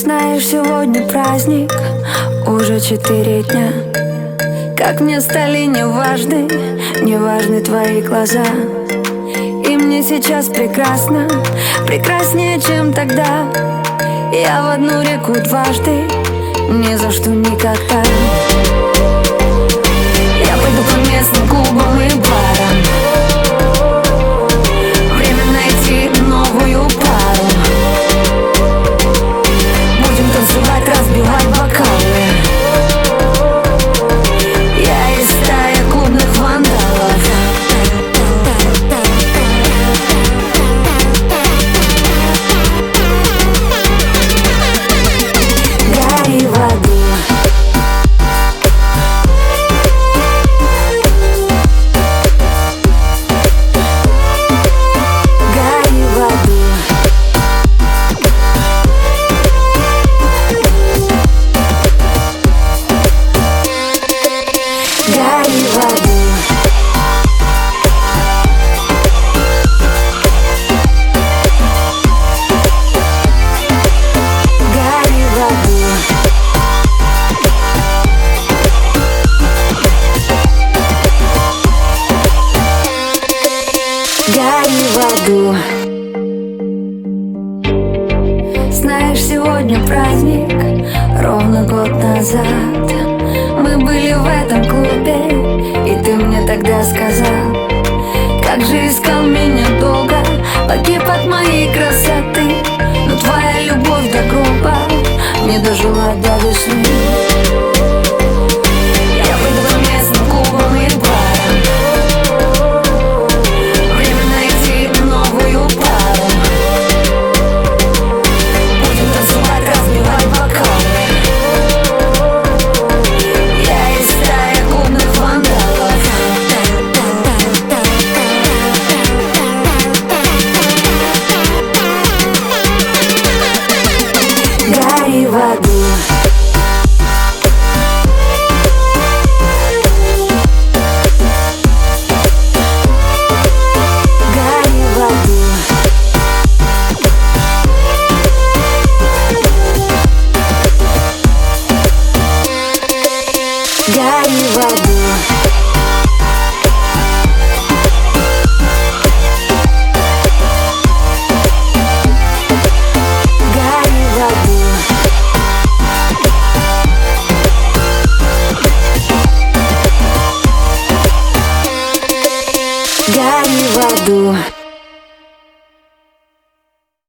Знаешь, сегодня праздник, уже 4 дня. Как мне стали неважны твои глаза. И мне сейчас прекрасно, прекраснее, чем тогда. Я в одну реку дважды, ни за что никогда. Я пойду по местным клубам и барам. Время найти новую пару. Будем танцевать, разбивать бокалы. Я из стаи клубных вандалов. Гори в аду. Гори в аду. Знаешь, сегодня праздник, ровно год назад мы были в этом клубе, и ты мне тогда сказал, как же искал меня долго, погиб от